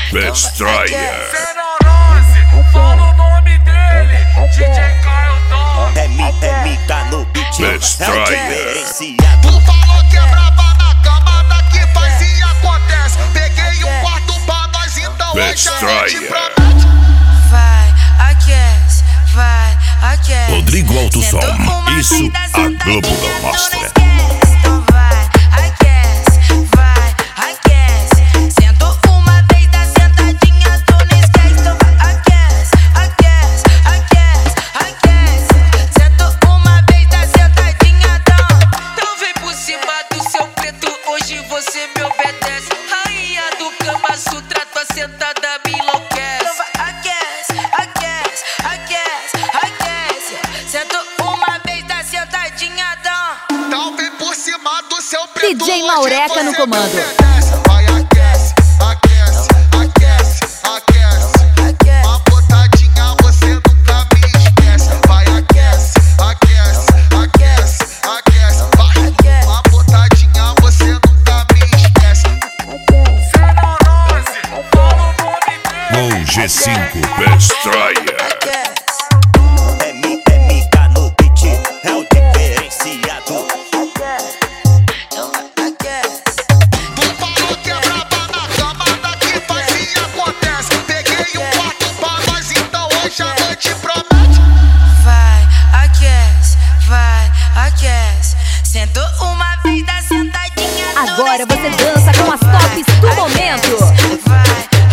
Destroyer. Fala o nome dele, DJ Caio. É mica no beat, Destroyer. Tu falou que é braba na cama, daqui faz e acontece. Peguei um quarto pra nós, então hoje a gente promete. Vai, aquece, vai, aquece. Rodrigo Alto Som, Sentou uma isso vez, a sentadinha, Globo não tu mostra. não esquece. Então vai, aquece. Sentou uma vez, dá sentadinha, tu não esquece. Então vai, aquece. Sentou uma vez, dá sentadinha, então vem por cima do seu preto, hoje você me obedece. Rainha do Kama Sutra, tua sentada me enlouquece. Então vai, aquece. Sentou uma vez, dá sentadinha, Então vem por cima do seu preto, DJ hoje Maureca você no me comando. obedece. Vai, aquece. Uma botadinha você nunca me esquece. Vai, aquece. Vai, uma botadinha você nunca me esquece. Fala o nome dele. Com G5 Destroyer. é mica no beat, é o diferenciado. Tu falou que é braba na cama, daqui faz e acontece. Peguei um quarto pra nós, então hoje a noite promete. vai, aquece. Sentou uma vez, dá sentadinha. Agora você dança com as tops do momento. Vai,